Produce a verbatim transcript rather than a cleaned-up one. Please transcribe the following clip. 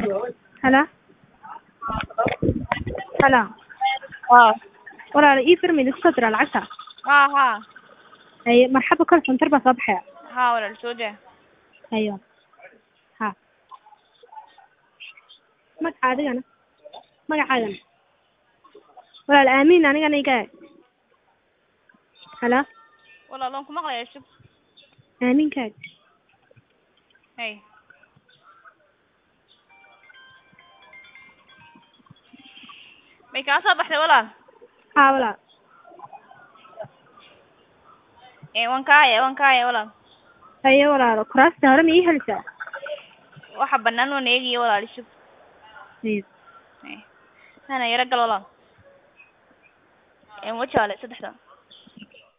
هلا هلا اه ولا ii firmi isku dira lacagta ها ها ay marxaba kal center baa soo baxaya ها ولا السوداء ayo ha magaca adigana magacaagana walaal aamin anigana iga hala والله لونكم مغلى يا شوف aaminkaag هاي ميك أصلا بحث ولا ha walaal إيه وان كاية وان كاية ولا ayo walaal kuraasta hore ma ii helisaa واحد بنان ونيجي ولا شوف ayo إيه أنا يرجل ولا إيه وش على صدق